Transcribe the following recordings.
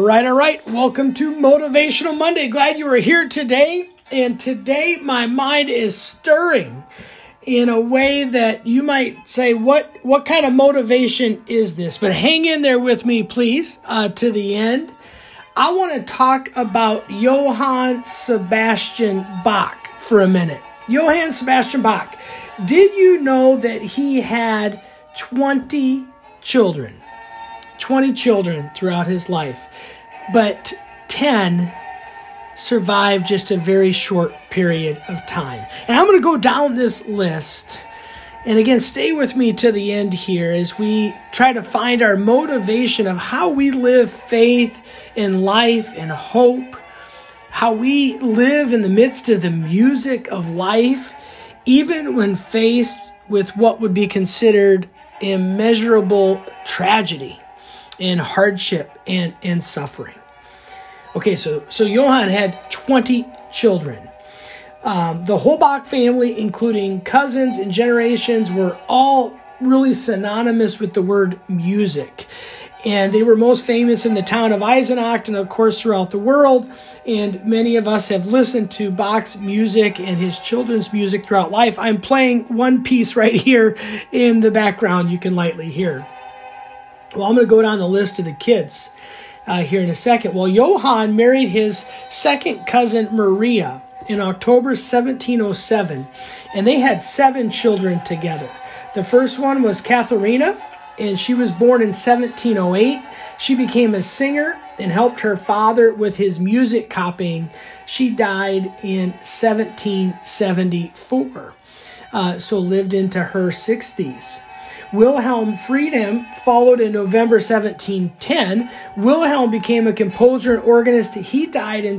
All right. Welcome to Motivational Monday. Glad you are here today. And today my mind is stirring in a way that you might say, what kind of motivation is this? But hang in there with me, please, to the end. I want to talk about Johann Sebastian Bach for a minute. Johann Sebastian Bach. Did you know that he had 20 children? 20 children throughout his life, but 10 survived just a very short period of time. And I'm going to go down this list. And again, stay with me to the end here as we try to find our motivation of how we live faith in life and hope, how we live in the midst of the music of life, even when faced with what would be considered immeasurable tragedy and hardship and suffering. Okay, so Johann had 20 children. The whole Bach family, including cousins and generations, were all really synonymous with the word music. And they were most famous in the town of Eisenach and, of course, throughout the world. And many of us have listened to Bach's music and his children's music throughout life. I'm playing one piece right here in the background you can lightly hear. Well, I'm going to go down the list of the kids here in a second. Well, Johann married his second cousin Maria in October 1707, and they had 7 children together. The first one was Katharina, and she was born in 1708. She became a singer and helped her father with his music copying. She died in 1774, so lived into her 60s. Wilhelm Friedem followed in November 1710. Wilhelm became a composer and organist. He died in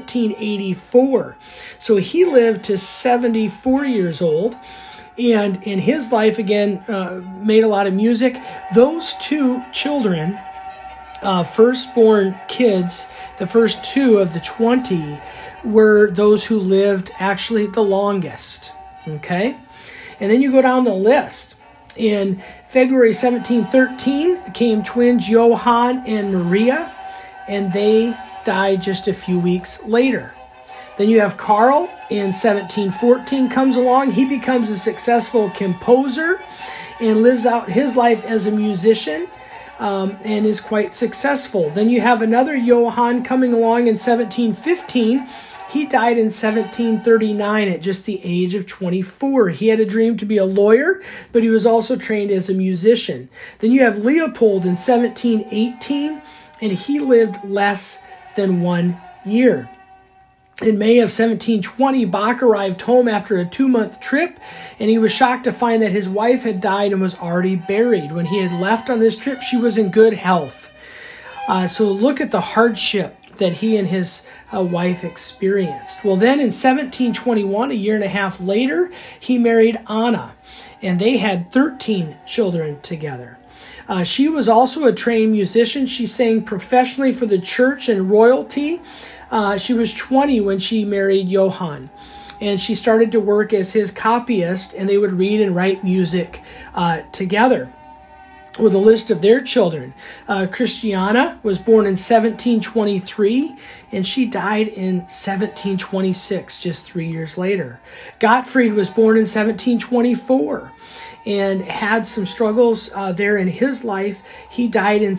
1784. So he lived to 74 years old. And in his life, again, made a lot of music. Those 2 children, firstborn kids, the first 2 of the 20, were those who lived actually the longest. Okay? And then you go down the list. In February 1713 came twins Johann and Maria, and they died just a few weeks later. Then you have Karl in 1714 comes along. He becomes a successful composer and lives out his life as a musician and is quite successful. Then you have another Johann coming along in 1715. He died in 1739 at just the age of 24. He had a dream to be a lawyer, but he was also trained as a musician. Then you have Leopold in 1718, and he lived less than 1 year. In May of 1720, Bach arrived home after a 2-month trip, and he was shocked to find that his wife had died and was already buried. When he had left on this trip, she was in good health. So look at the hardship that he and his wife experienced. Well, then in 1721, a year and a half later, he married Anna, and they had 13 children together. She was also a trained musician. She sang professionally for the church and royalty. She was 20 when she married Johann, and she started to work as his copyist, and they would read and write music together. With a list of their children. Christiana was born in 1723, and she died in 1726, just 3 years later. Gottfried was born in 1724 and had some struggles there in his life. He died in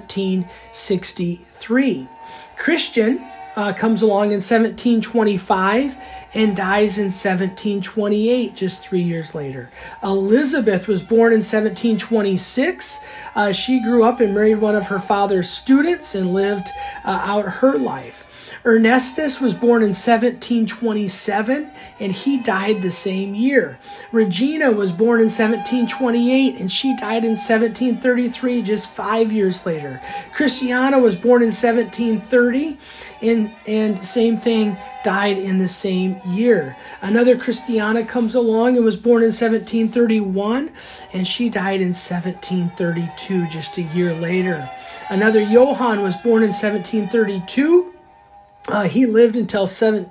1763. Christian comes along in 1725 and dies in 1728, just 3 years later. Elizabeth was born in 1726. She grew up and married one of her father's students and lived out her life. Ernestus was born in 1727, and he died the same year. Regina was born in 1728, and she died in 1733, just 5 years later. Christiana was born in 1730, and same thing, died in the same year. Another Christiana comes along and was born in 1731, and she died in 1732, just a year later. Another Johann was born in 1732, He lived until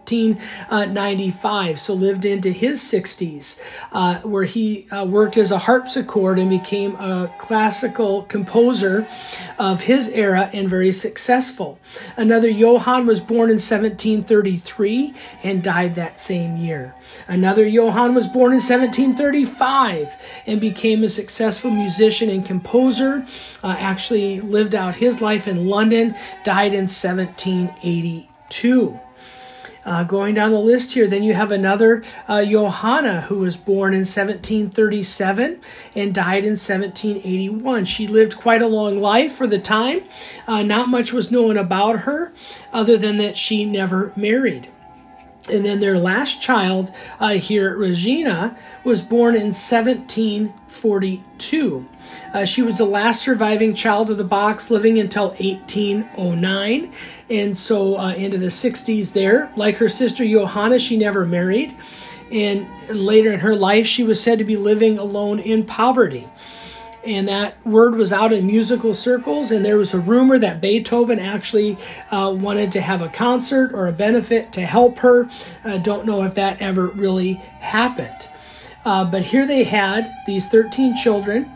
1795, so lived into his 60s, where he worked as a harpsichord and became a classical composer of his era and very successful. Another Johann was born in 1733 and died that same year. Another Johann was born in 1735 and became a successful musician and composer, actually lived out his life in London, died in 1782. Going down the list here, then you have another Johanna who was born in 1737 and died in 1781. She lived quite a long life for the time. Not much was known about her other than that she never married. And then their last child here, Regina, was born in 1742. She was the last surviving child of the Bachs, living until 1809. And so into the 60s there. Like her sister Johanna, she never married. And later in her life, she was said to be living alone in poverty. And that word was out in musical circles, and there was a rumor that Beethoven actually wanted to have a concert or a benefit to help her. Don't know if that ever really happened. But here they had these 13 children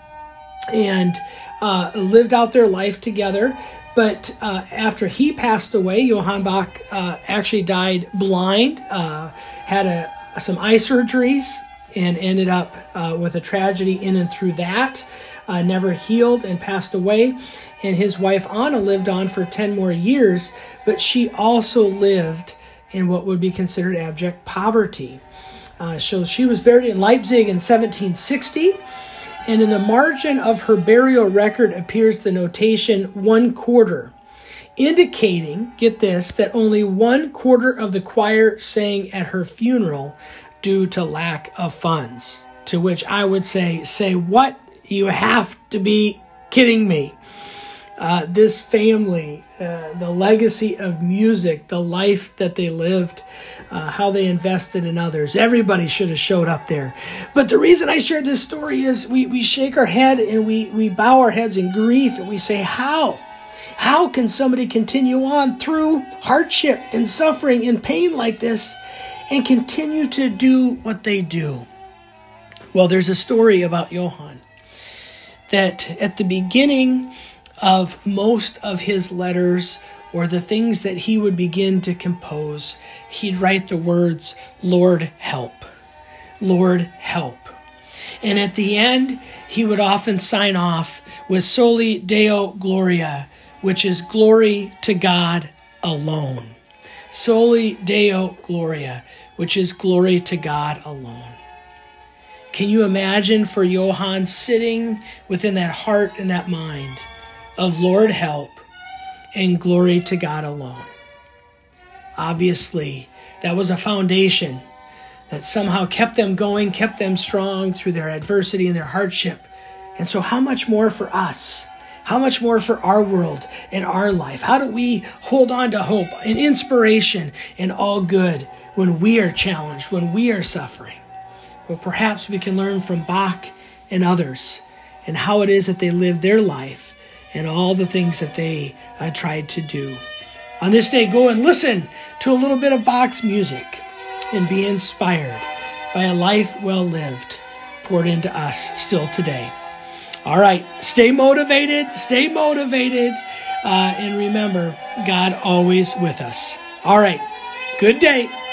and lived out their life together. But after he passed away, Johann Bach actually died blind, had some eye surgeries, and ended up with a tragedy in and through that. Never healed and passed away. And his wife Anna lived on for 10 more years, but she also lived in what would be considered abject poverty. So she was buried in Leipzig in 1760. And in the margin of her burial record appears the notation 1/4, indicating, get this, that only 1/4 of the choir sang at her funeral due to lack of funds. To which I would say what? You have to be kidding me. This family, the legacy of music, the life that they lived, how they invested in others. Everybody should have showed up there. But the reason I shared this story is we shake our head and we bow our heads in grief and we say, how? How can somebody continue on through hardship and suffering and pain like this and continue to do what they do? Well, there's a story about Johann that at the beginning of most of his letters or the things that he would begin to compose, he'd write the words, Lord, help. Lord, help. And at the end, he would often sign off with Soli Deo Gloria, which is glory to God alone. Soli Deo Gloria, which is glory to God alone. Can you imagine for Johann sitting within that heart and that mind of Lord, help, and glory to God alone? Obviously, that was a foundation that somehow kept them going, kept them strong through their adversity and their hardship. And so how much more for us? How much more for our world and our life? How do we hold on to hope and inspiration and all good when we are challenged, when we are suffering? Well, perhaps we can learn from Bach and others and how it is that they lived their life and all the things that they tried to do. On this day, go and listen to a little bit of Bach's music and be inspired by a life well lived poured into us still today. All right, stay motivated, and remember, God always with us. All right, good day.